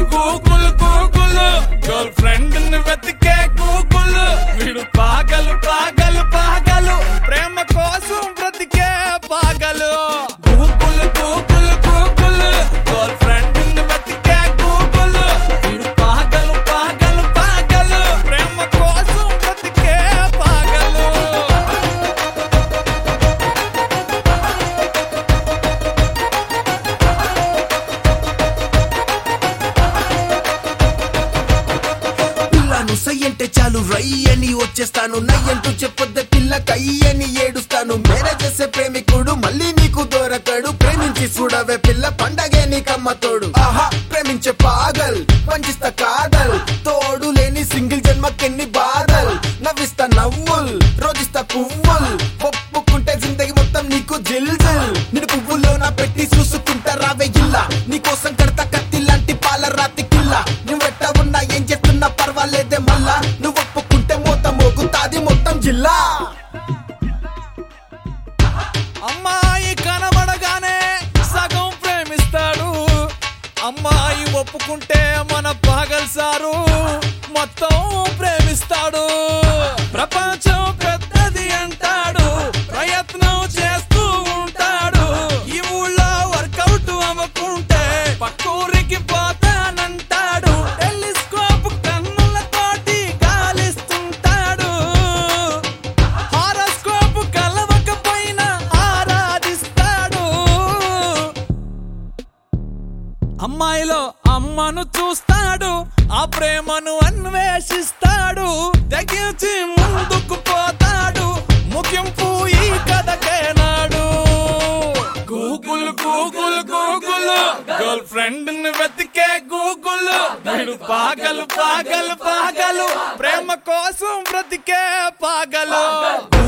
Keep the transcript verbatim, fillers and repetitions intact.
Google Google girlfriend ని వెతికే Google వీడు పాగలు పాగలు పాగలు ప్రేమ కోసం బ్రతికే పాగలు Google Google Google girlfriend ని వెతికే గూగుల్ వీడు పాగలు పాగలు పాగలు ప్రేమ కోసం బ్రతికే పాగలు సై అంటే చాలు రై అని వచ్చేస్తాను నయ్యంటూ చెప్పొద్ద పిల్ల కయ్యని ఏడుస్తాను మేరే చేసే ప్రేమికుడు మళ్ళీ నీకు దొరకడు ప్రేమించి చూడవే పిల్ల పండగే నీకమ్మ తోడు ఆహా ప్రేమించే పాగల్ పంచిస్తా కాదల్ తోడు లేని సింగిల్ జన్మకెన్ని బాధల్ నవ్విస్తా నవ్వుల్ రోజిస్తా పువ్వుల్ ఒప్పుకుంటే జిందగీ మొత్తం నీకు జిల్ జిల్ నేను పువ్వుల్లో నా పెట్టి చూసుకుంటా రావే ఇల్లా నీకోసం కడతా కత్తి లాంటి పాల రాతి కిల్ల నువ్వెట్టా ఉన్నా ఏం చేస్తున్నా పర్వాలేదే మళ్ళా నువ్వు ఒప్పుకుంటే మొత్తం మోగుతాది మొత్తం జిల్లా అమ్మాయి కనబడగానే సగం ప్రేమిస్తాడు అమ్మాయి ఒప్పుకుంటే మన పాగల్ సారు మొత్తం ప్రేమిస్తాడు ప్రపంచం పెద్దది అంటాడు ప్రయత్నం చేస్తూ ఉంటాడు ఈ ఊళ్ళో వర్కౌట్ అవ్వకుంటే పక్కూరికి పోతానంటాడు టెలిస్కోప్ కన్నులతోటి గాలిస్తుంటాడు హారోస్కోప్ కలవకపోయినా ఆరాధిస్తాడు అమ్మాయిలో అమ్మను చూస్తాడు ఆ ప్రేమను అన్వేషిస్తాడు తెగించి ముందుకు పోతాడు ముగింపు ఈ కథకేనాడు Google Google Google girlfriend ని వెతికే గూగుల్ వీడు పాగలు పాగలు పాగలు ప్రేమ కోసం బ్రతికే పాగలు